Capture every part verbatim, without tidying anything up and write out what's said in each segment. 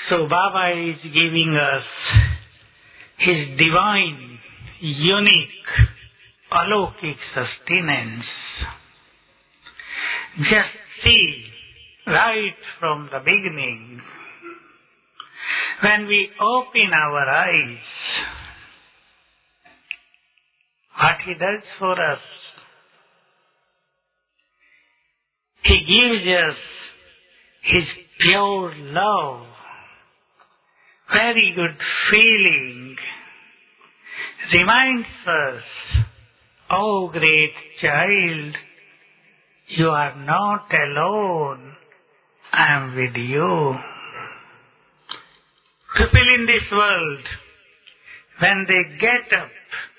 So Baba is giving us His divine, unique, alokik sustenance. Just see, right from the beginning, when we open our eyes, what He does for us. He gives us His pure love, very good feeling, reminds us, oh great child, you are not alone, I am with you. People in this world, when they get up,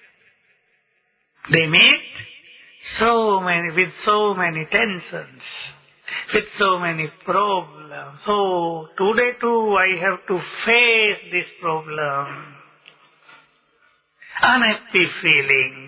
they meet so many, with so many tensions, with so many problems. So today too I have to face this problem. Unhappy feeling.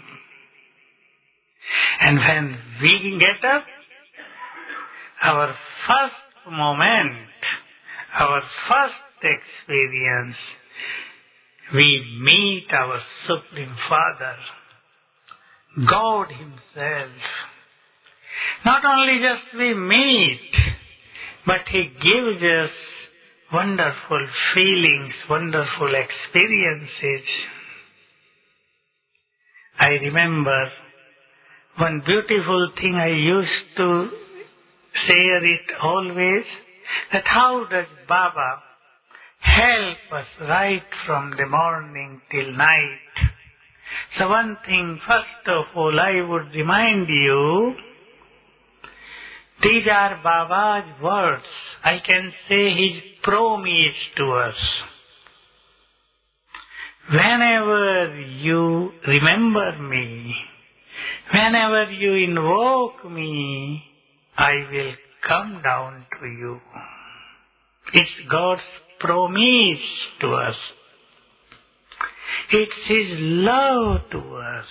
And when we get up, our first moment, our first experience, we meet our Supreme Father, God Himself. Not only just we meet, but He gives us wonderful feelings, wonderful experiences. I remember one beautiful thing I used to share it always, that how does Baba help us right from the morning till night. So one thing, first of all, I would remind you, these are Baba's words. I can say His promise to us. Whenever you remember me, whenever you invoke me, I will come down to you. It's God's promise to us. It's His love to us.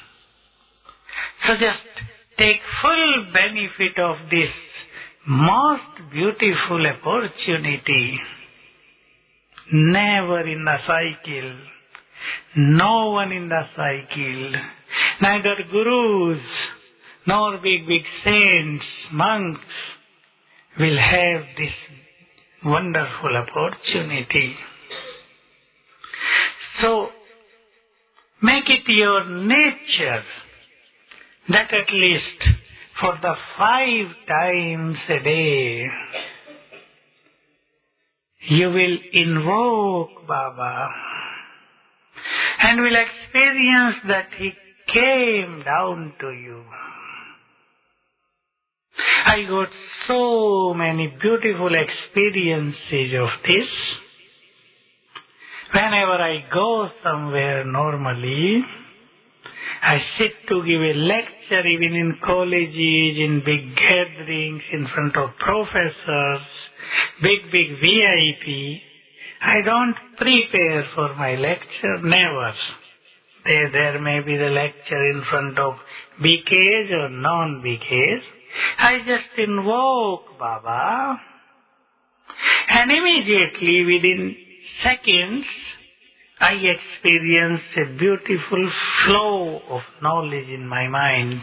So just take full benefit of this most beautiful opportunity. Never in the cycle, no one in the cycle, neither gurus nor big, big saints, monks will have this wonderful opportunity. So, make it your nature that at least for the five times a day you will invoke Baba and will experience that He came down to you. I got so many beautiful experiences of this. Whenever I go somewhere normally, I sit to give a lecture even in colleges, in big gatherings, in front of professors, big, big V I P. I don't prepare for my lecture, never. There, there may be the lecture in front of B Ks or non-B Ks. I just invoke Baba, and immediately within seconds I experience a beautiful flow of knowledge in my mind.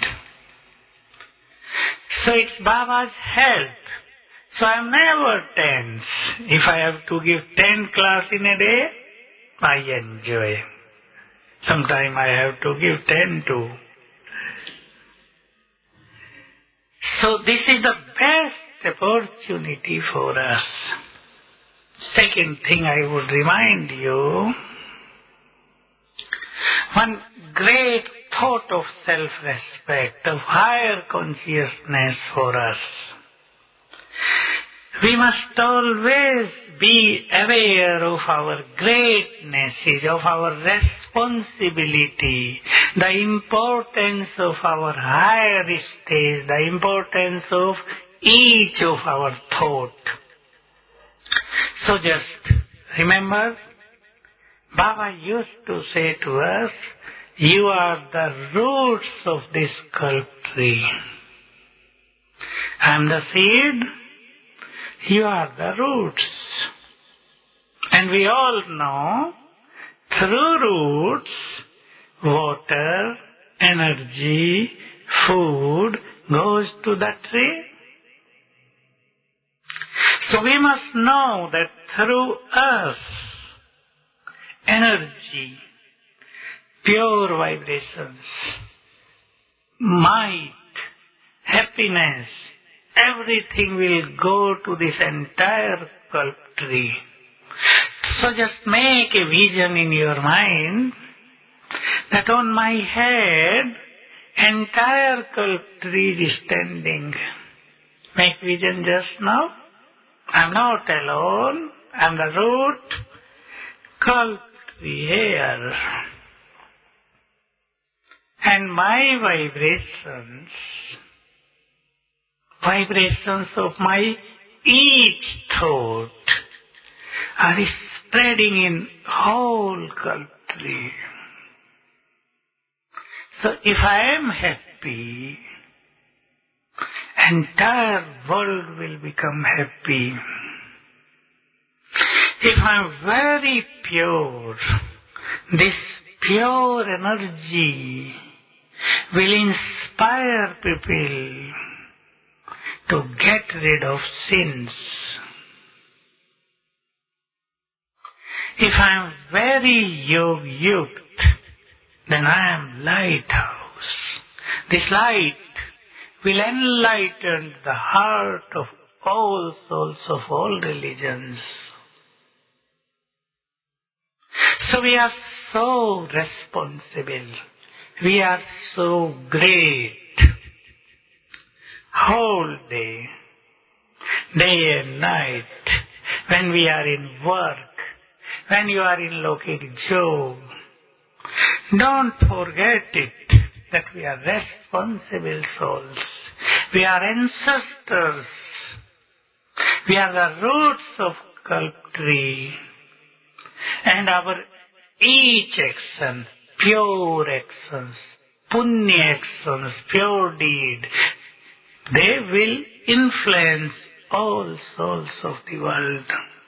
So it's Baba's help. So I'm never tense. If I have to give ten class in a day, I enjoy. Sometimes I have to give ten too. So this is the best opportunity for us. Second thing I would remind you, one great thought of self-respect, of higher consciousness for us. We must always be aware of our greatnesses, of our responsibility, the importance of our higher stage, the importance of each of our thought. So just remember, Baba used to say to us, you are the roots of this culp tree. I am the seed, you are the roots. And we all know, through roots, water, energy, food goes to the tree. So we must know that through us, energy, pure vibrations, might, happiness, everything will go to this entire culp tree. So just make a vision in your mind that on my head, entire culp tree is standing. Make vision just now. I'm not alone. I'm the root. Culp tree here. And my vibrations, vibrations of my each thought are spreading in whole culp tree. So if I am happy, entire world will become happy. If I am very pure, this pure energy will inspire people to get rid of sins. If I am very yog-yuked, then I am lighthouse. This light will enlighten the heart of all souls of all religions. So we are so responsible. We are so great. Whole day, day and night, when we are in work, when you are in Lokik job, don't forget it, that we are responsible souls. We are ancestors. We are the roots of culp tree. And our each action, pure actions, punya actions, pure deed, they will influence all souls of the world.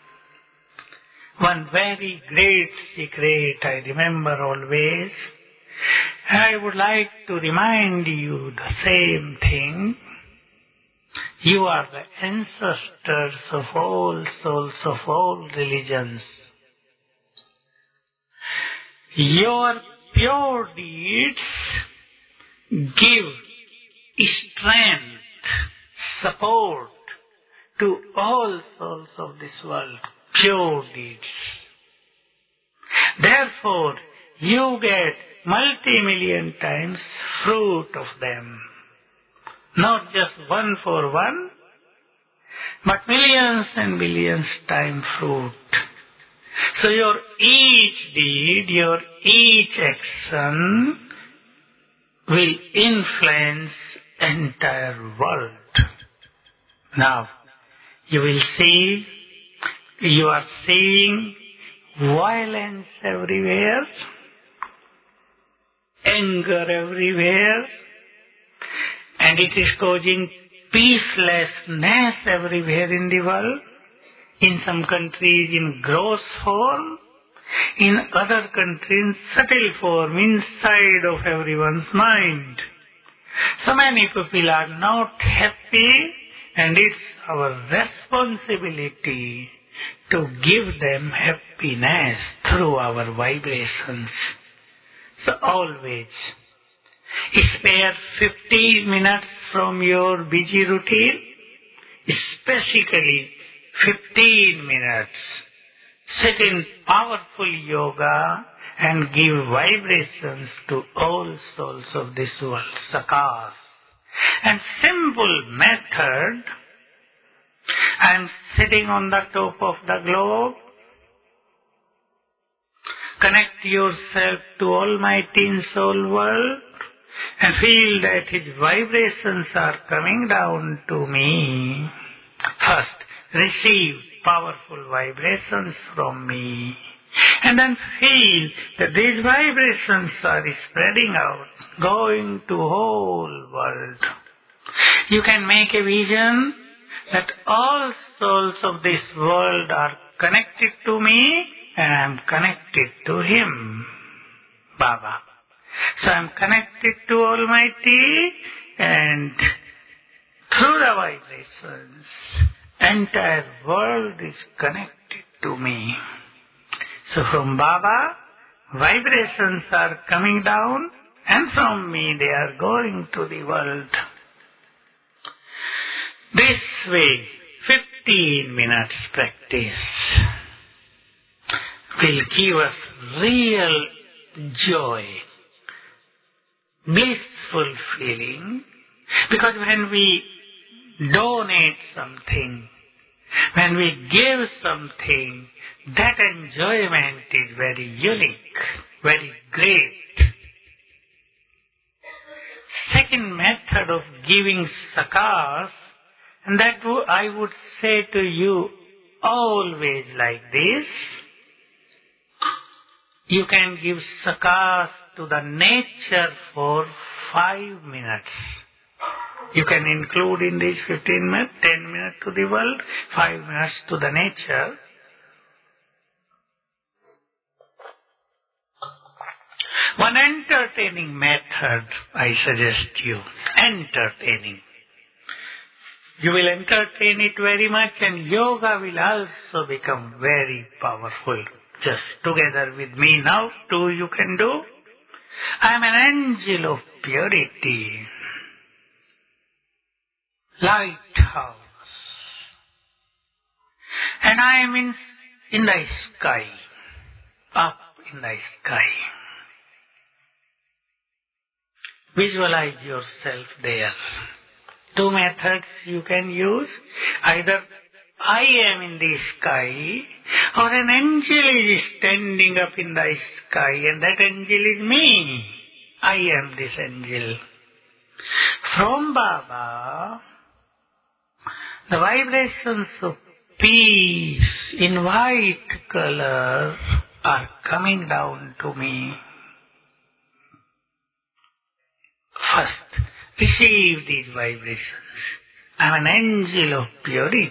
One very great secret I remember always. I would like to remind you the same thing. You are the ancestors of all souls of all religions. Your pure deeds give strength, support to all souls of this world. Pure deeds. Therefore, you get multi-million times fruit of them. Not just one for one, but millions and millions times fruit. So your each deed, your each action will influence entire world. Now, you will see, you are seeing violence everywhere, anger everywhere, and it is causing peacelessness everywhere in the world. In some countries in gross form, in other countries in subtle form, inside of everyone's mind. So many people are not happy, and it's our responsibility to give them happiness through our vibrations. So always spare fifteen minutes from your busy routine, specifically fifteen minutes. Sit in powerful yoga and give vibrations to all souls of this world, sakas. And simple method, I am sitting on the top of the globe. Connect yourself to Almighty in soul world and feel that His vibrations are coming down to me. First, receive powerful vibrations from me. And then feel that these vibrations are spreading out, going to whole world. You can make a vision that all souls of this world are connected to me and I am connected to Him, Baba. So I am connected to Almighty, and through the vibrations, entire world is connected to me. So from Baba, vibrations are coming down, and from me they are going to the world. This way, fifteen minutes practice will give us real joy, blissful feeling, because when we donate something, when we give something, that enjoyment is very unique, very great. Second method of giving sakas, and that I would say to you always like this: you can give sakas to the nature for five minutes. You can include in these fifteen minutes, ten minutes to the world, five minutes to the nature. One entertaining method I suggest you, entertaining. You will entertain it very much, and yoga will also become very powerful. Just together with me now, too, you can do. I am an angel of purity, lighthouse, and I am in, in the sky, up in the sky. Visualize yourself there. Two methods you can use. Either I am in the sky, or an angel is standing up in the sky, and that angel is me. I am this angel. From Baba, the vibrations of peace in white color are coming down to me. First, receive these vibrations. I am an angel of purity,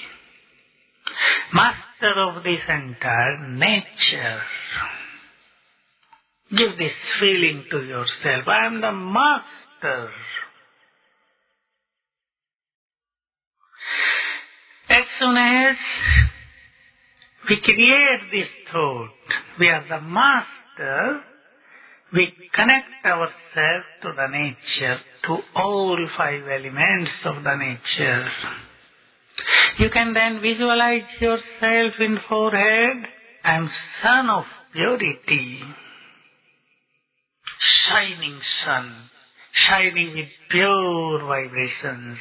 master of this entire nature. Give this feeling to yourself. I am the master. As soon as we create this thought, we are the master, we connect ourselves to the nature, to all five elements of the nature. You can then visualize yourself in forehead. I am sun of purity, shining sun, shining with pure vibrations.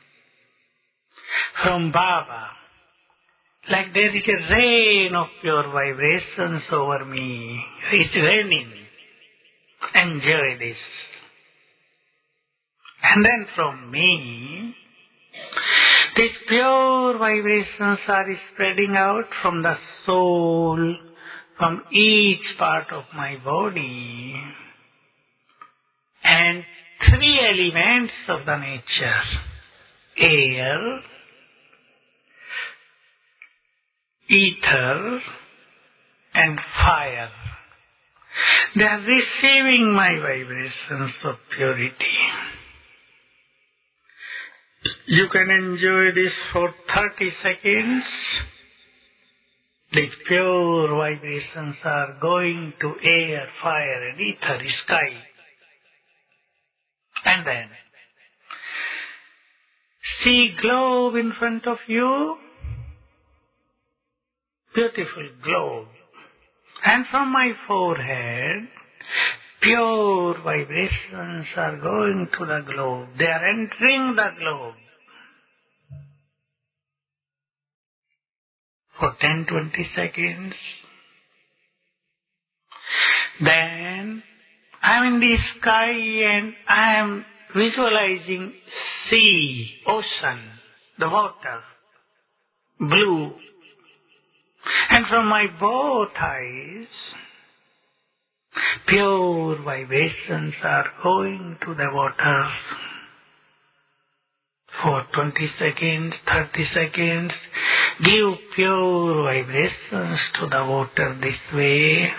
From Baba, like there is a rain of pure vibrations over me. It's raining. Enjoy this. And then from me, these pure vibrations are spreading out from the soul, from each part of my body, and three elements of the nature: air, ether, and fire. They are receiving my vibrations of purity. You can enjoy this for thirty seconds. These pure vibrations are going to air, fire, and ether, sky. And then, see globe in front of you. Beautiful globe. And from my forehead, pure vibrations are going to the globe. They are entering the globe. For ten to twenty seconds. Then, I am in the sky and I am visualizing sea, ocean, the water, blue. And from my both eyes, pure vibrations are going to the water. for twenty seconds, thirty seconds. Give pure vibrations to the water this way.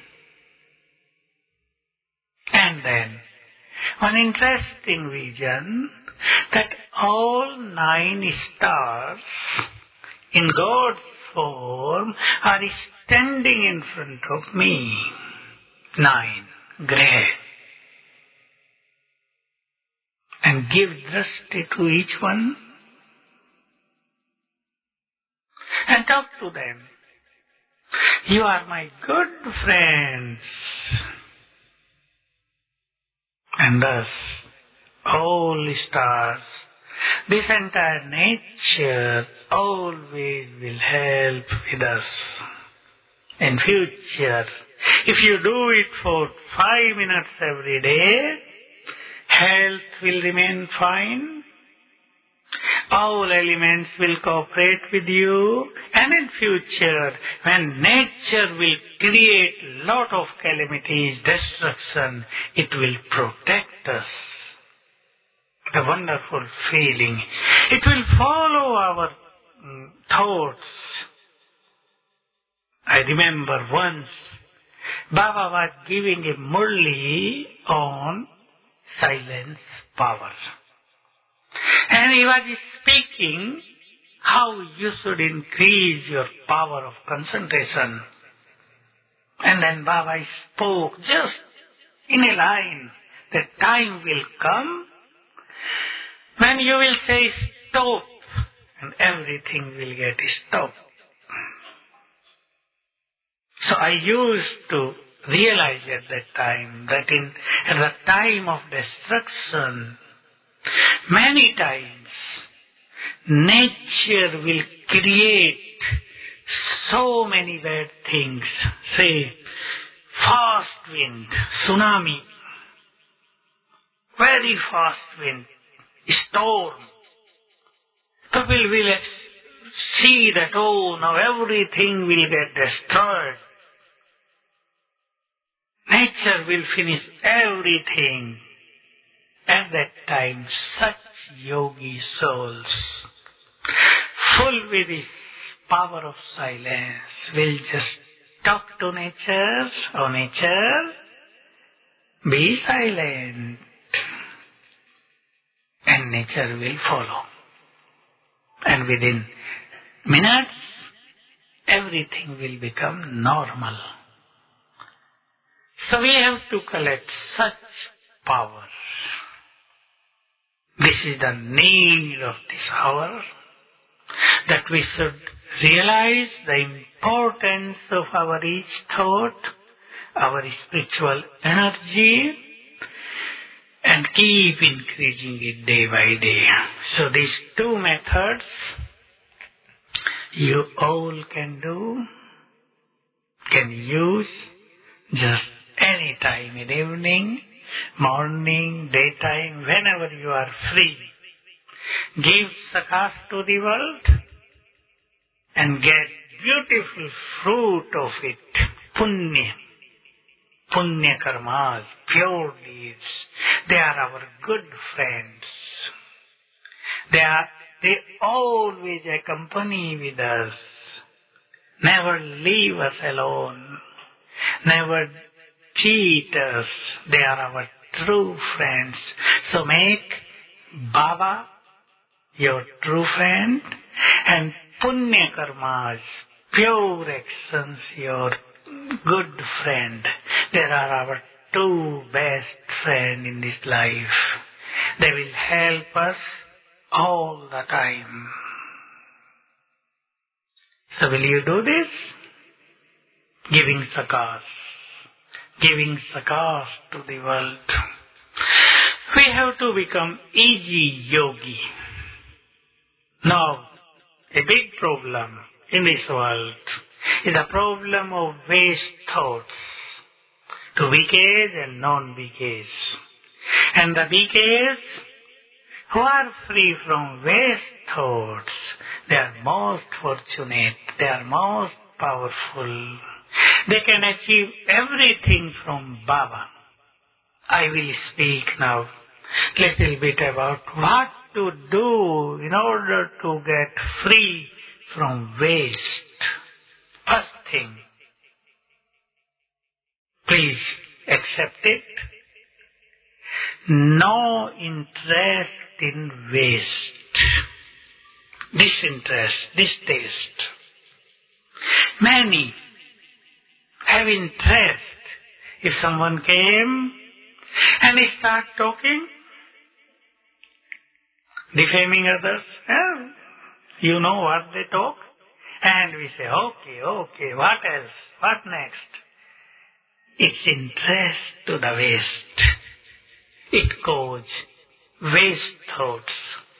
And then, one interesting vision that all nine stars in God's form are standing in front of me. Nine, grey. And give drashti to each one and talk to them. You are my good friends. And thus, all stars, this entire nature always will help with us. In future, if you do it for five minutes every day, health will remain fine. All elements will cooperate with you, and in future, when nature will create lot of calamities, destruction, it will protect us. A wonderful feeling. It will follow our mm, thoughts. I remember once, Baba was giving a murli on silence power. And he was speaking how you should increase your power of concentration. And then Baba spoke just in a line that time will come when you will say stop and everything will get stopped. So I used to realize at that time that in at the time of destruction, many times nature will create so many bad things. Say, fast wind, tsunami, very fast wind, storm. People will see that, oh, now everything will get destroyed. Nature will finish everything. At that time, such yogi souls, full with this power of silence, will just talk to nature. Oh, nature, be silent. And nature will follow. And within minutes, everything will become normal. So we have to collect such power. This is the need of this hour, that we should realize the importance of our each thought, our spiritual energy, and keep increasing it day by day. So these two methods you all can do, can use just any time in evening, morning, daytime, whenever you are free. Give sakas to the world and get beautiful fruit of it. Punya. Punya karmas, pure deeds. They are our good friends. They are, they always accompany with us. Never leave us alone. Never cheat us. They are our true friends. So make Baba your true friend and Punya karmas, pure actions, your good friend. They are our two best friends in this life. They will help us all the time. So will you do this? Giving sakas. Giving sakas to the world. We have to become easy yogi. Now, a big problem in this world is the problem of waste thoughts, to B Ks and non-B Ks. And the B Ks who are free from waste thoughts, they are most fortunate, they are most powerful. They can achieve everything from Baba. I will speak now little bit about what to do in order to get free from waste? First thing, please accept it. No interest in waste. Disinterest, distaste. Many have interest. If someone came and he start talking, defaming others, eh? You know what they talk? And we say, okay, okay, what else? What next? It's interest to the waste. It goes waste thoughts.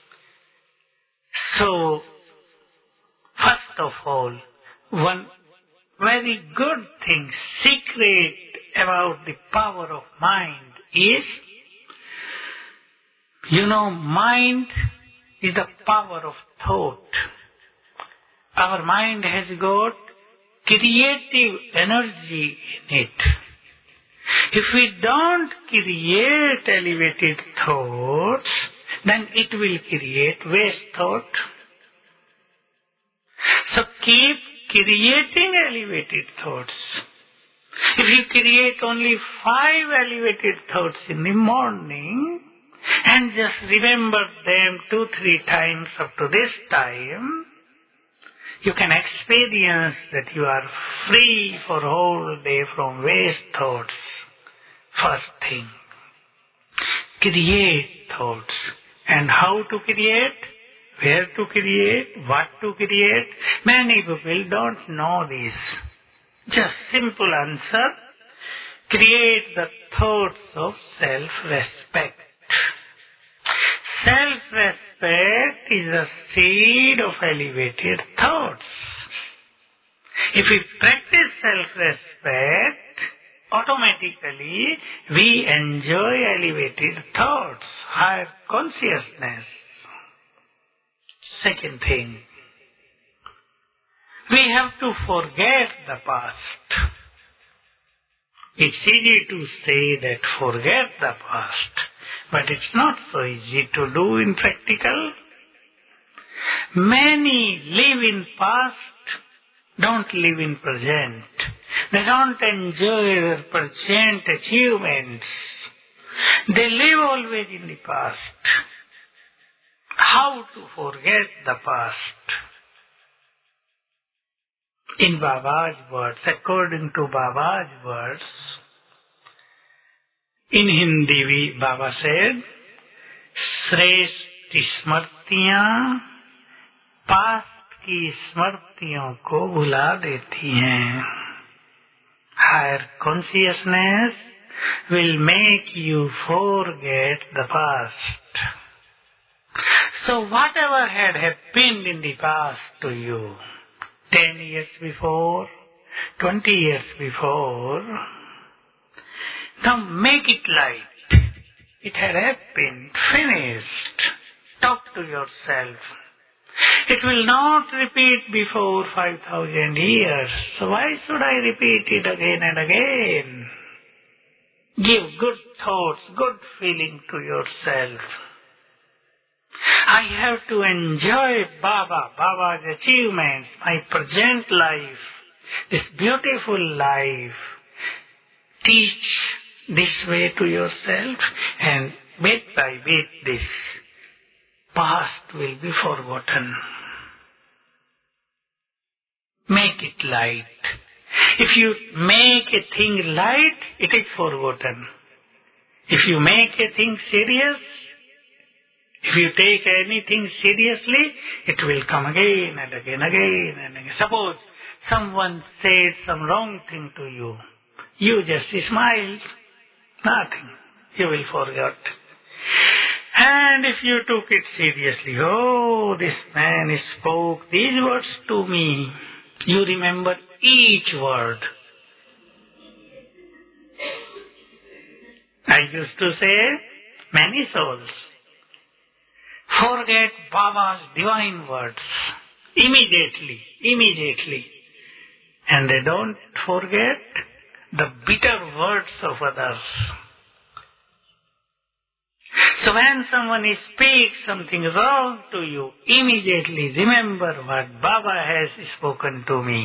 So, first of all, one very good thing, secret about the power of mind is, you know, mind is the power of thought. Our mind has got creative energy in it. If we don't create elevated thoughts, then it will create waste thought. So keep creating elevated thoughts. If you create only five elevated thoughts in the morning and just remember them two, three times up to this time, you can experience that you are free for whole day from waste thoughts. First thing, create thoughts. And how to create? Where to create? What to create? Many people don't know this. Just simple answer. Create the thoughts of self-respect. Self-respect is a seed of elevated thoughts. If we practice self-respect, automatically we enjoy elevated thoughts, higher consciousness. Second thing, we have to forget the past. It's easy to say that forget the past, but it's not so easy to do in practical. Many live in past, don't live in present. They don't enjoy their present achievements. They live always in the past. How to forget the past? In Baba's words, according to Baba's words, in Hindi we, Baba said, श्रेष्ठ स्मृतियां past की स्मृतियों को भुला देती हैं. Higher consciousness will make you forget the past. So whatever had happened in the past to you, ten years before, twenty years before, now make it light. It had happened, finished. Talk to yourself. It will not repeat before five thousand years. So why should I repeat it again and again? Give good thoughts, good feeling to yourself. I have to enjoy Baba, Baba's achievements, my present life, this beautiful life. Teach this way to yourself, and bit by bit this past will be forgotten. Make it light. If you make a thing light, it is forgotten. If you make a thing serious, if you take anything seriously, it will come again and again, again and again. Suppose someone said some wrong thing to you. You just smiled. Nothing. You will forget. And if you took it seriously, oh, this man spoke these words to me. You remember each word. I used to say, many souls forget Baba's divine words immediately, immediately. And they don't forget the bitter words of others. So when someone speaks something wrong to you, immediately remember what Baba has spoken to me.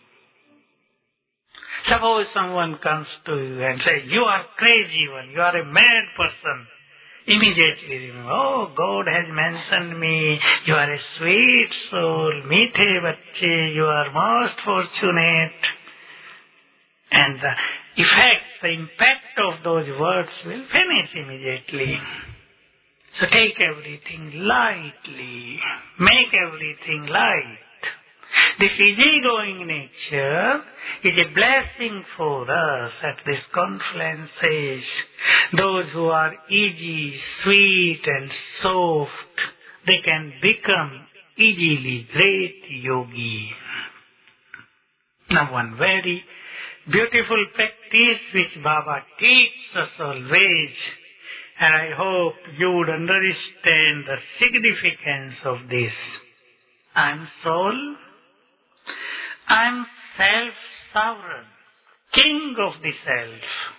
Suppose someone comes to you and says, you are crazy one, you are a mad person. Immediately remember, oh, God has mentioned me, you are a sweet soul, meethe bacche, you are most fortunate. And the effect, the impact of those words will finish immediately. So take everything lightly, make everything light. This easygoing nature is a blessing for us at this confluence age. Those who are easy, sweet and soft, they can become easily great yogi. Now one very beautiful practice which Baba teaches us always, and I hope you would understand the significance of this. I'm soul, I'm self-sovereign, king of the self.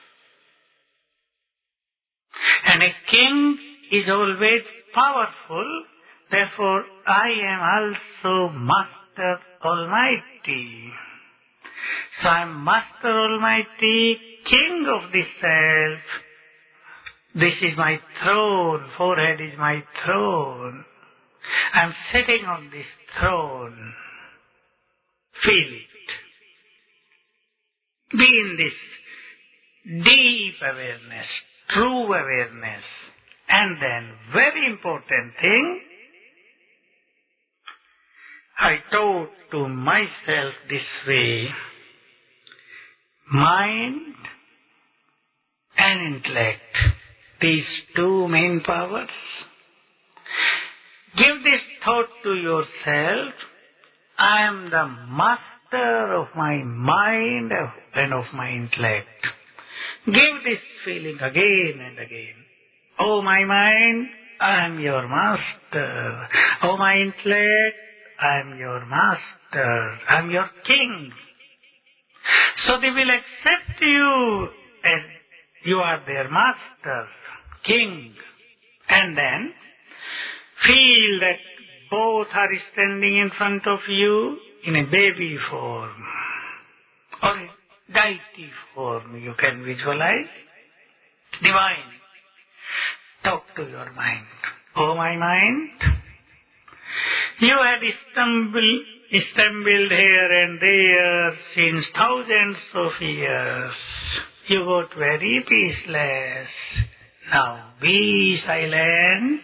And a king is always powerful, therefore I am also Master Almighty. So I am Master Almighty, King of the Self. This is my throne, forehead is my throne. I am sitting on this throne. Feel it. Be in this deep awareness, true awareness. And then, very important thing, I taught to myself this way, mind and intellect, these two main powers. Give this thought to yourself, I am the master of my mind and of my intellect. Give this feeling again and again. Oh my mind, I am your master. Oh my intellect, I am your master. I am your king. So they will accept you as you are their master, king. And then feel that both are standing in front of you in a baby form or a deity form. You can visualize. Divine. Talk to your mind. Oh my mind, you had stumbled, stumbled here and there since thousands of years. You got very peaceless. Now be silent.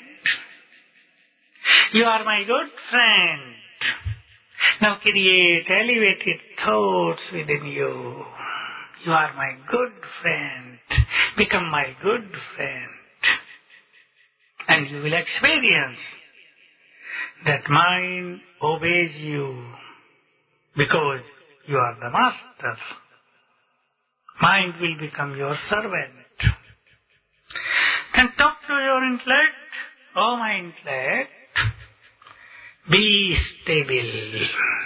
You are my good friend. Now create elevated thoughts within you. You are my good friend. Become my good friend. And you will experience that mind obeys you because you are the master. Mind will become your servant. Then talk to your intellect. Oh my intellect, be stable.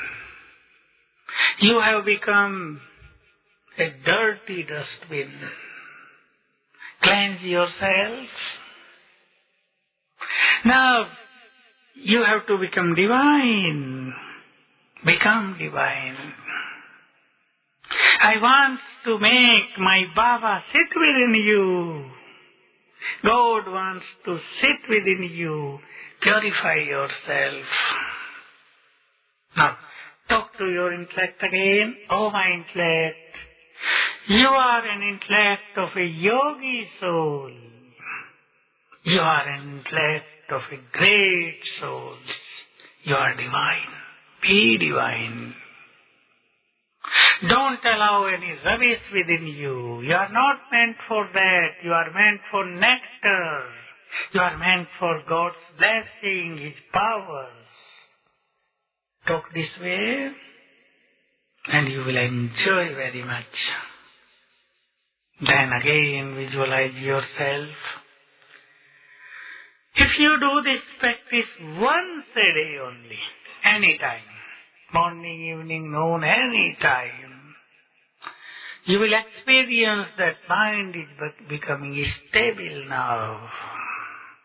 You have become a dirty dustbin. Cleanse yourself. Now, you have to become divine. Become divine. I want to make my Baba sit within you. God wants to sit within you. Purify yourself. Now, talk to your intellect again. Oh, my intellect. You are an intellect of a yogi soul. You are an intellect of a great soul. You are divine. Be divine. Don't allow any rubbish within you. You are not meant for that. You are meant for nectar. You are meant for God's blessing, His powers. Talk this way, and you will enjoy very much. Then again visualize yourself. If you do this practice once a day only, any time, morning, evening, noon, any time, you will experience that mind is becoming stable now.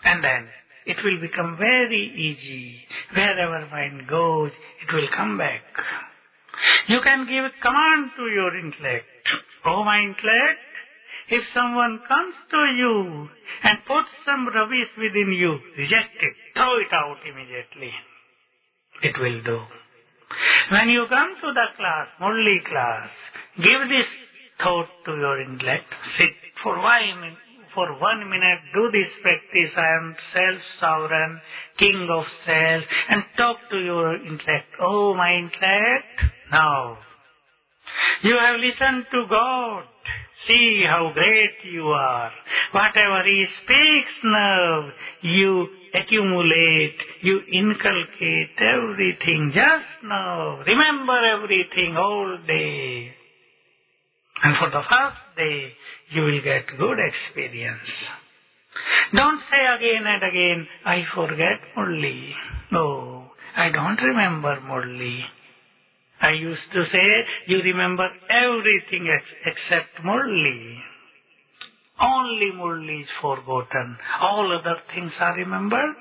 And then it will become very easy. Wherever mind goes, it will come back. You can give a command to your intellect. Oh, my intellect, if someone comes to you and puts some rubbish within you, reject it, throw it out immediately. It will do. When you come to the class, Murli class, give this thought to your intellect. Sit for one minute, for one minute, do this practice. I am self-sovereign, king of self, and talk to your intellect. Oh, my intellect, now you have listened to God. See how great you are. Whatever He speaks now, you accumulate, you inculcate everything just now. Remember everything all day. And for the first day, you will get good experience. Don't say again and again, I forget Murli. No, I don't remember Murli. I used to say, you remember everything ex- except Murli. Only Murli is forgotten. All other things are remembered.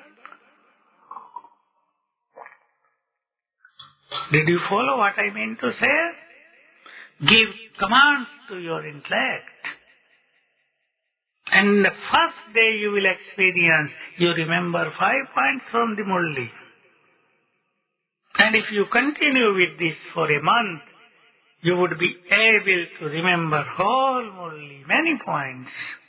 Did you follow what I mean to say? Give commands to your intellect. And the first day you will experience, you remember five points from the Murli. And if you continue with this for a month, you would be able to remember whole Murli, many points.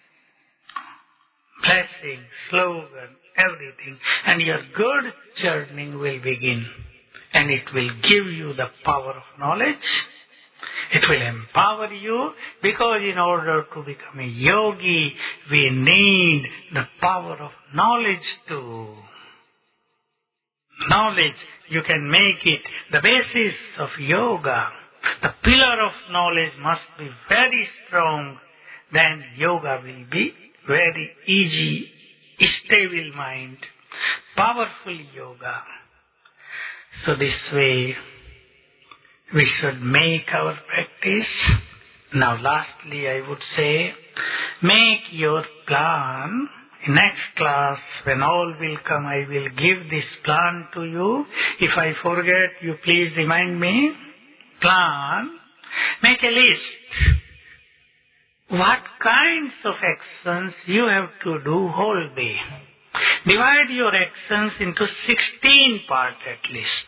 Blessing, slogan, everything. And your good journey will begin. And it will give you the power of knowledge. It will empower you, because in order to become a yogi, we need the power of knowledge too. Knowledge, you can make it the basis of yoga. The pillar of knowledge must be very strong. Then yoga will be very easy, stable mind, powerful yoga. So this way, we should make our practice. Now lastly, I would say, make your plan. In next class, when all will come, I will give this plan to you. If I forget, you please remind me. Plan. Make a list. What kinds of actions you have to do whole day. Divide your actions into sixteen parts at least.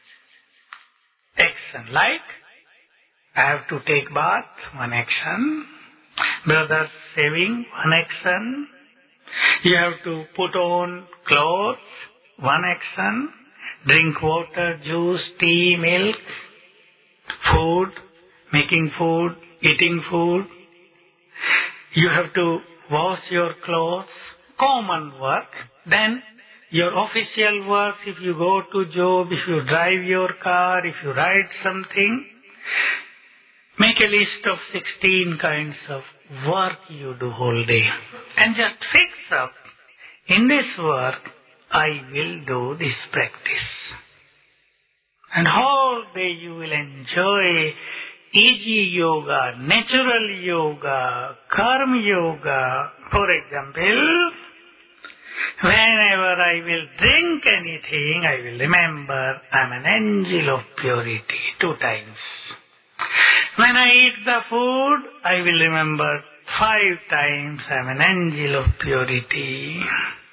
Action like, I have to take bath, one action. Brothers saving, one action. You have to put on clothes, one action. Drink water, juice, tea, milk, food, making food, eating food. You have to wash your clothes, common work. Then your official work, if you go to job, if you drive your car, if you write something, make a list of sixteen kinds of work you do whole day. And just fix up, in this work, I will do this practice. And whole day you will enjoy easy yoga, natural yoga, karma yoga. For example, whenever I will drink anything, I will remember I am an angel of purity two times. When I eat the food, I will remember five times I am an angel of purity.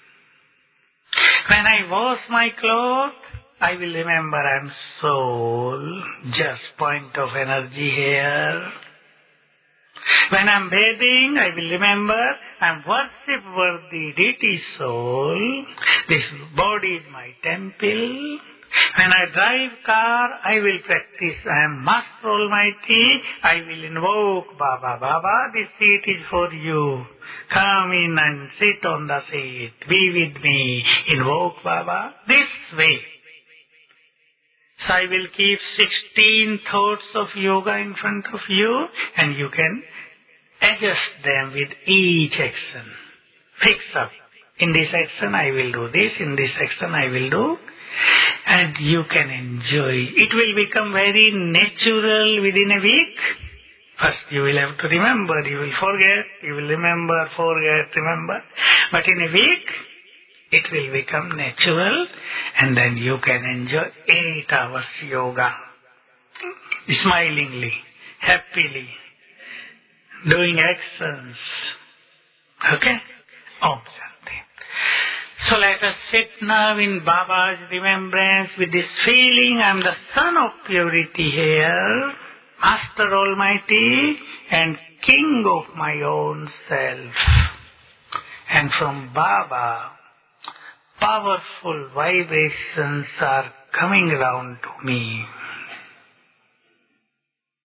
When I wash my clothes, I will remember I am soul, just point of energy here. When I am bathing, I will remember I am worship-worthy deity soul. This body is my temple. When I drive car, I will practice I am Master Almighty. I will invoke Baba. Baba, this seat is for you. Come in and sit on the seat. Be with me. Invoke Baba. This way. So I will keep sixteen thoughts of yoga in front of you, and you can adjust them with each action. Fix up. In this action I will do this, in this action I will do. And you can enjoy. It will become very natural within a week. First you will have to remember, you will forget, you will remember, forget, remember. But in a week, It will become natural, and then you can enjoy eight hours yoga, smilingly, happily, doing actions. Okay? Om Shanti. So let us sit now in Baba's remembrance with this feeling, I am the son of purity here, Master Almighty and King of my own self. And from Baba, powerful vibrations are coming round to me.